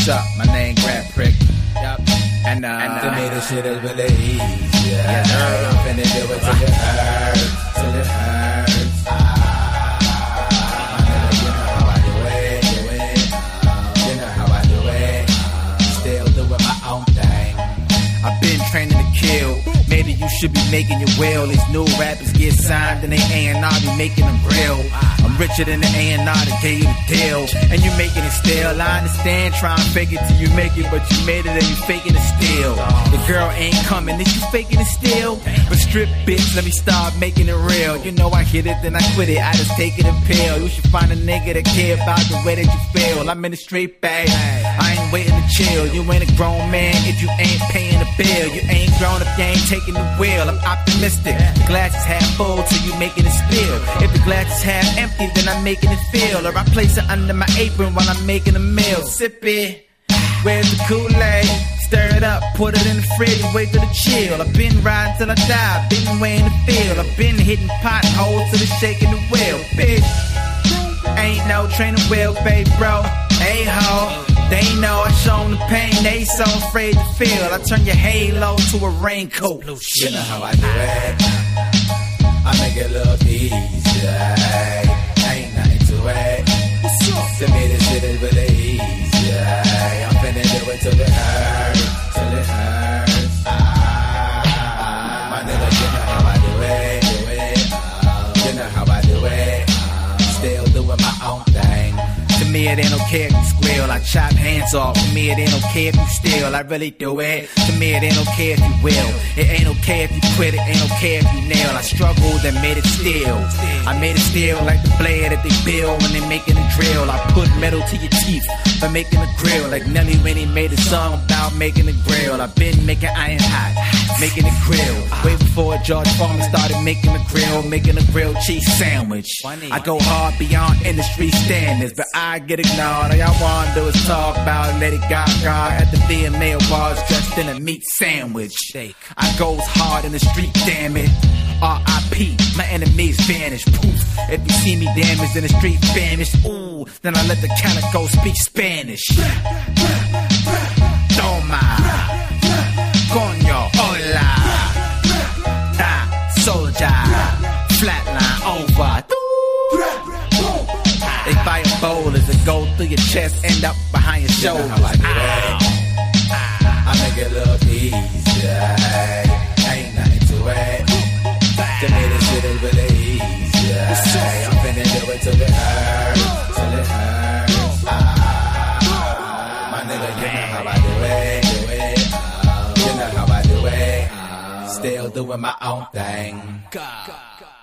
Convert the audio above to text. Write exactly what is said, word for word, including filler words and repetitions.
What's up? My name Grant Prick. Yup. And uh, and, uh to me this shit is really easy. Yeah, yeah. I'm finna do it till it hurts, till it hurts. Ah, my nigga, you know how I do it, do it. You know how I do it. Still doing my own thing. I've been training to kill. Maybe you should be making your will. These new rappers get signed and they A and R be making them real. I'm richer than the A and R that gave you the deal. And you making it still. I understand trying to fake it till you make it, but you made it and you faking it still. The girl ain't coming, is you faking it still? But strip bitch, let me start making it real. You know I hit it, then I quit it, I just take it and pill. You should find a nigga that care about the way that you feel. I'm in the straight bag, I ain't waiting to chill. You ain't a grown man if you ain't paying the bill. You ain't grown if you ain't taking the wheel. I'm optimistic, the glass is half full till you making it spill. If the glass is half empty, then I'm making it fill. Or I place it under my apron while I'm making a meal. Sip it, where's the Kool-Aid? Stir it up, put it in the fridge and wait till it chill. I've been riding till I die, been weighing the field. I've been hitting potholes till it's shaking the wheel. Bitch, ain't no training wheels, babe, bro. Hey ho, they know I show them the pain, they so afraid to feel. I turn your halo to a raincoat. You know how I do it. I make it look easy. Ain't nothing to it. To me this shit is really easy. I'm finna do it till it hurts, till it hurts. Ah, my nigga, you know how I do it, do it. You know how I do it. Still doing my own thing. To me it ain't okay if you squeal, I chop hands off. To me it ain't okay if you steal, I really do it. To me it ain't okay if you will. It ain't okay if you quit, it ain't okay if you nail. I struggled and made it still. I made it still like the blade that they build when they making a drill. I put metal to your teeth by making a grill. Like Nelly when he made a song about making a grill. I've been making iron hot, making a grill. Way before George Foreman started making a grill, making a grilled cheese sandwich. I go hard beyond industry standards, but I get ignored. All y'all wanna do is talk about Lady Gaga at the V M A Awards dressed in a meat sandwich. I goes hard in the street, damn it. R I P, my enemies vanish, poof. If you see me damaged in the street, vanish, ooh. Then I let the calico speak Spanish. Toma, coño, hola. Da, soldier, flatline over. They fire boulders that go through your chest, end up behind your shoulders. You know how I do it. I make it look easy. Ain't nothing to it. To me this shit is really easy. I'm finna do it till it hurts, till it hurts. Ah, my nigga, you know how I do it, do it. You know how I do it. Still doing my own thing. God.